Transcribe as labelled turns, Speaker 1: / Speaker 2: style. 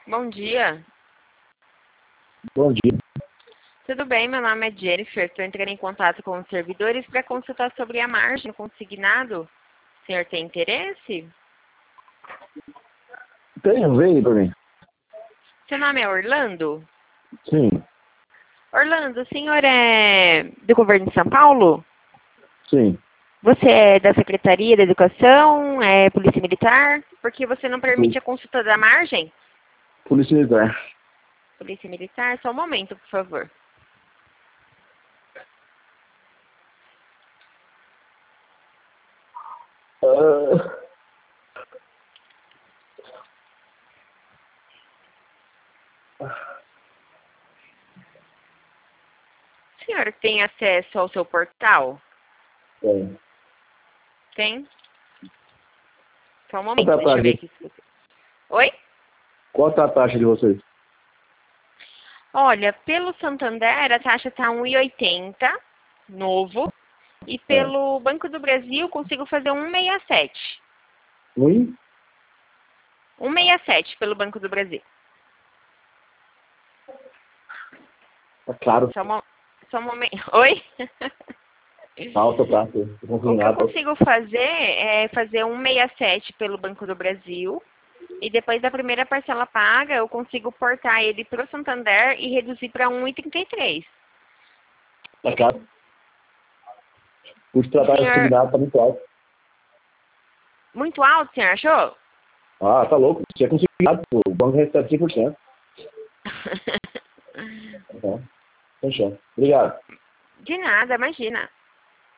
Speaker 1: Bom dia.
Speaker 2: Bom dia.
Speaker 1: Tudo bem? Meu nome é Jennifer. Estou entrando em contato com os servidores para consultar sobre a margem consignado. O senhor tem interesse?
Speaker 2: Tenho, veio para mim.
Speaker 1: Seu nome é Orlando?
Speaker 2: Sim,
Speaker 1: Orlando, o senhor é do governo de São Paulo?
Speaker 2: sim.
Speaker 1: Você é da Secretaria da Educação? É Polícia Militar? Porque você não permite a consulta da margem?
Speaker 2: Polícia Militar.
Speaker 1: Polícia Militar, só um momento, por favor.
Speaker 2: Ah,
Speaker 1: O senhor tem acesso ao seu portal?
Speaker 2: tem.
Speaker 1: Tem? Só um
Speaker 2: Qual
Speaker 1: momento,
Speaker 2: tá a
Speaker 1: deixa eu ver
Speaker 2: taxa?
Speaker 1: aqui. Oi?
Speaker 2: Qual tá a taxa de vocês?
Speaker 1: Olha, pelo Santander a taxa está 1,80, novo. E
Speaker 2: É.
Speaker 1: pelo Banco do Brasil consigo fazer 1,67.
Speaker 2: Ruim?
Speaker 1: 1,67 pelo Banco do Brasil.
Speaker 2: Tá claro.
Speaker 1: Só um momento. Oi?
Speaker 2: Alta taxa. Tô
Speaker 1: O que eu
Speaker 2: consignado.
Speaker 1: consigo fazer é fazer 1,67 pelo Banco do Brasil. E depois da primeira parcela paga, eu consigo portar ele para o Santander e reduzir para 1,33.
Speaker 2: Tá claro. O custo de
Speaker 1: O
Speaker 2: tratar
Speaker 1: senhor,
Speaker 2: consignado tá muito alto.
Speaker 1: muito alto, o senhor achou?
Speaker 2: Ah, tá louco. Se é consignado, pô, o banco recebe 100%. Tá bom. Fechou. Obrigado.
Speaker 1: De nada, imagina.